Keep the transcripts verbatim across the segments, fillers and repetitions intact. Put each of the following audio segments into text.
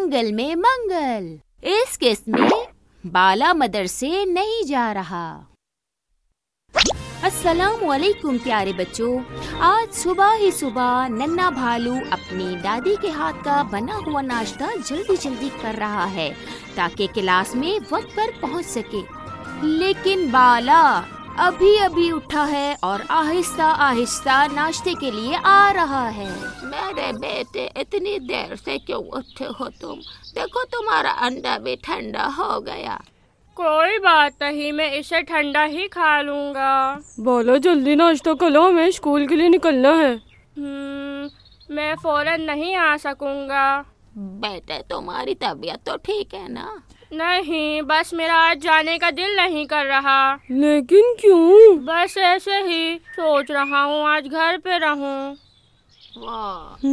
मंगल में मंगल। इस किस्त में बाला मदरसे नहीं जा रहा। अस्सलामुअलैकुम प्यारे बच्चों, आज सुबह ही सुबह नन्ना भालू अपनी दादी के हाथ का बना हुआ नाश्ता जल्दी जल्दी कर रहा है ताकि क्लास में वक्त पर पहुंच सके। लेकिन बाला अभी अभी उठा है और आहिस्ता आहिस्ता नाश्ते के लिए आ रहा है। मेरे बेटे, इतनी देर से क्यों उठे हो तुम? देखो तुम्हारा अंडा भी ठंडा हो गया। कोई बात नहीं, मैं इसे ठंडा ही खा लूंगा। बोलो जल्दी नाश्ता कर लो, हमें स्कूल के लिए निकलना है। हम्म, मैं फौरन नहीं आ सकूंगा। बेटे, तुम्हारी तबीयत तो ठीक है ना? नहीं, बस मेरा आज जाने का दिल नहीं कर रहा। लेकिन क्यों? बस ऐसे ही सोच रहा हूँ आज घर पे रहूँ। वाह,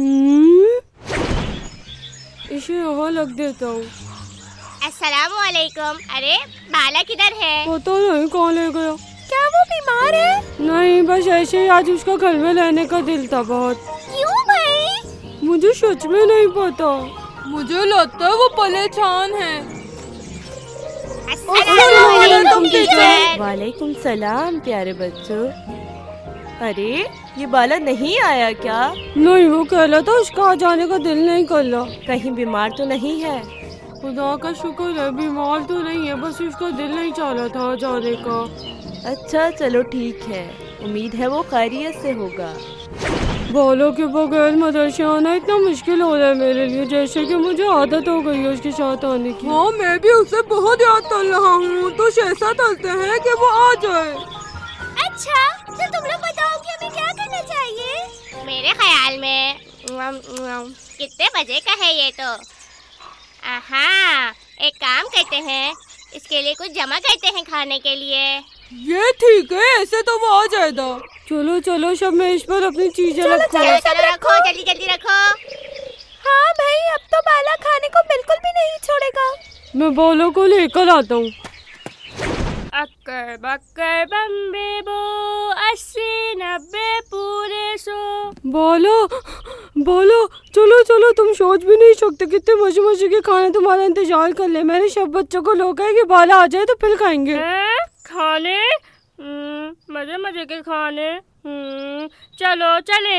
इसे यहाँ लग देता हूँ। अस्सलामुअलैकुम। अरे बाला किधर है? पता नहीं कहाँ ले गया। क्या वो बीमार है? नहीं, बस ऐसे ही आज उसका घर में रहने का दिल था बहुत। क्यों भाई? मुझे सच में नहीं पता, मुझे लगता है वो परेशान है। अस्सलामुअलैकुम टीचर। वालेकुम सलाम प्यारे बच्चों। अरे ये बाला नहीं आया क्या? नहीं, वो कह रहा था उसका आ जाने का दिल नहीं कर रहा। कहीं बीमार तो नहीं है? खुदा का शुक्र है बीमार तो नहीं है, बस उसका दिल नहीं चाह रहा था जाने का। अच्छा चलो ठीक है, उम्मीद है वो खैरियत से होगा। बालों के बगैर मदरसे आना इतना मुश्किल हो रहा है मेरे लिए, जैसे कि मुझे आदत हो गई है उसके साथ आने की। हाँ, मैं भी उसे बहुत याद कर रहा हूँ, तो ऐसा करते हैं कि वो आ जाए। अच्छा, तो तुम लोग बताओ कि हमें क्या करना चाहिए? मेरे ख्याल में कितने बजे का है ये तो? हाँ, एक काम करते हैं, इसके लिए कुछ जमा करते हैं खाने के लिए। ये ठीक है, ऐसे तो वो आ जाएगा। चलो चलो सब में इस पर अपनी चीजें रखो। चलो चलो रखो, जल्दी जल्दी रखो। हाँ भाई, अब तो बाला खाने को बिल्कुल भी नहीं छोड़ेगा। मैं बालों को लेकर आता हूँ। अक्कर बक्कर बम्बे बो, अस्सी नब्बे पूरे सौ। बोलो बोलो, चलो चलो, तुम सोच भी नहीं सकते कितने मजे मजे के खाने तुम्हारा इंतजार कर ले। मैंने सब बच्चों को लोगा है कि बाला आ जाए तो फिर खाएंगे। है? खाने? मजे मजे के खाने। चलो चले।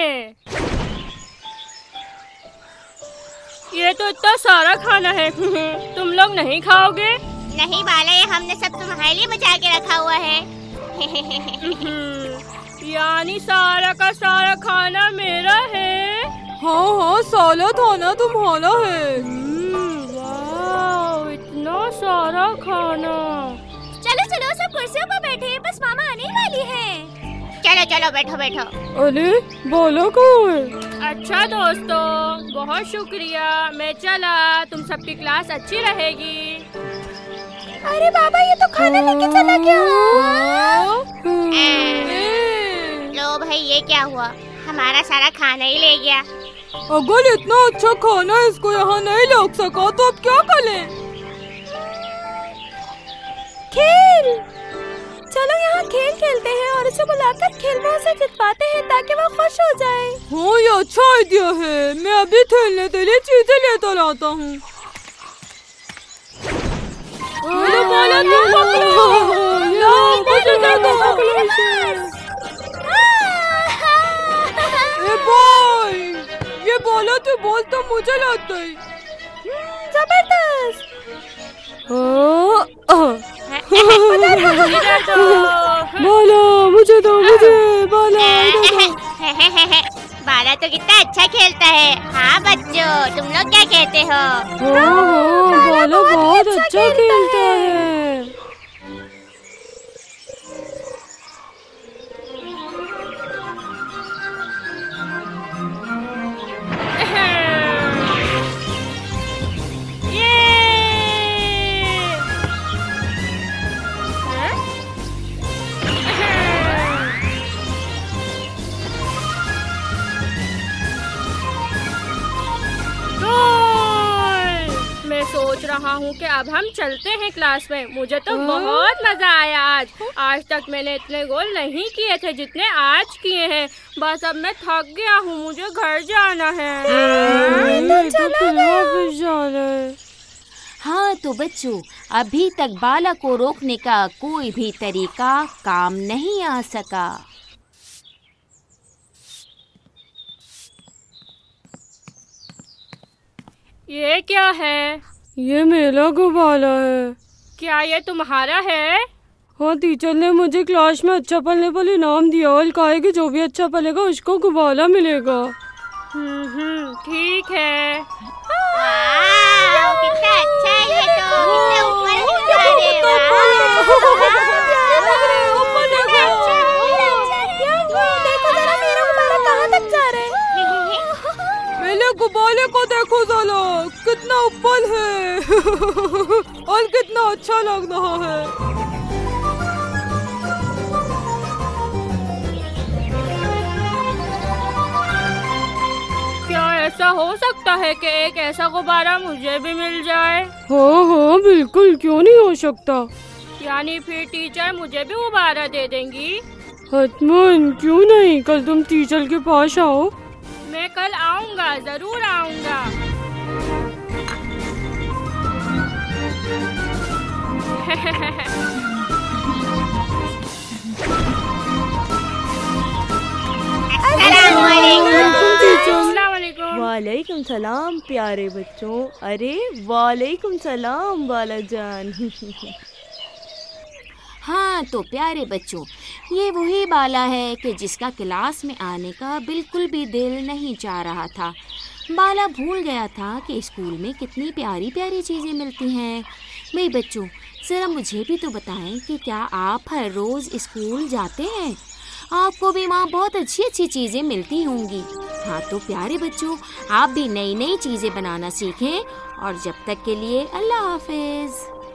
ये तो इतना सारा खाना है, तुम लोग नहीं खाओगे? नहीं बाला, ये हमने सब तुम्हारे लिए बचा के रखा हुआ है। यानी सारा का सारा खाना मेरा है? हाँ हाँ, साला खाना तुम्हारा है। वाह, इतना सारा खाना। चलो चलो सब कुर्सियों पर बैठे, बस मामा आने वाली है। चलो चलो बैठो बैठो। अरे बाला कहाँ है? अच्छा दोस्तों, बहुत शुक्रिया, मैं चला। तुम सबकी क्लास अच्छी रहेगी। अरे बाबा, ये तो खाना लेके चला गया। लो भाई, ये क्या हुआ? हमारा सारा खाना ही ले गया। अगर इतना अच्छा खाना इसको यहाँ नहीं लग सका तो अब क्या करें? खेल, चलो यहाँ खेल खेलते हैं और उसे बुलाकर खेल में उसे जितवाते हैं ताकि वो खुश हो जाए। हाँ, ये अच्छा आइडिया है। मैं अभी खेलने के लिए चीजें लेकर आता हूँ। ये बोला तो बोल तो मुझे लगता है। जबरदस्त। बोलो मुझे दो, मुझे बोलो। बाला तो कितना अच्छा खेलता है। हाँ बच्चों, तुम लोग क्या कहते हो? हाँ, बाला बहुत अच्छा खेलता है। सोच रहा हूँ कि अब हम चलते हैं क्लास में। मुझे तो बहुत मजा आया आज। आज तक मैंने इतने गोल नहीं किए थे जितने आज किए हैं। बस अब मैं थक गया हूँ, मुझे घर जाना है। हाँ तो बच्चों, अभी तक बाला को रोकने का कोई भी तरीका काम नहीं आ सका। ये क्या है? ये मेरा गुब्बारा है। क्या ये तुम्हारा है? हाँ, टीचर ने मुझे क्लास में अच्छा पढ़ने पर इनाम दिया और कहा है कि जो भी अच्छा पढ़ेगा उसको गुब्बारा मिलेगा। हम्म हम्म ठीक है। वाह, कितना अच्छा है ये तो। कितने ऊपर जा रहे हैं। देखो जरा मेरा गुब्बारा कहाँ तक जा रहा है। मेरे गुब्बारे को देखो जरा, कितना ऊपर है और कितना अच्छा लग रहा है। क्या ऐसा हो सकता है कि एक ऐसा गुब्बारा मुझे भी मिल जाए? हाँ हाँ बिल्कुल, क्यों नहीं हो सकता। यानी फिर टीचर मुझे भी गुब्बारा दे देंगी? हतमन, क्यों नहीं, कल तुम टीचर के पास आओ। मैं कल आऊंगा, जरूर आऊंगा। वालेकुम सलाम प्यारे बच्चों। अरे वालेकुम सलाम बाला जान। हाँ तो प्यारे बच्चों, ये वही बाला है कि जिसका क्लास में आने का बिल्कुल भी दिल नहीं चाह रहा था। बाला भूल गया था कि स्कूल में कितनी प्यारी प्यारी चीज़ें मिलती हैं। मेरे बच्चों, ज़रा मुझे भी तो बताएं कि क्या आप हर रोज़ स्कूल जाते हैं? आपको भी वहाँ बहुत अच्छी अच्छी चीज़ें मिलती होंगी। हाँ तो प्यारे बच्चों, आप भी नई नई चीज़ें बनाना सीखें और जब तक के लिए अल्लाह हाफिज़।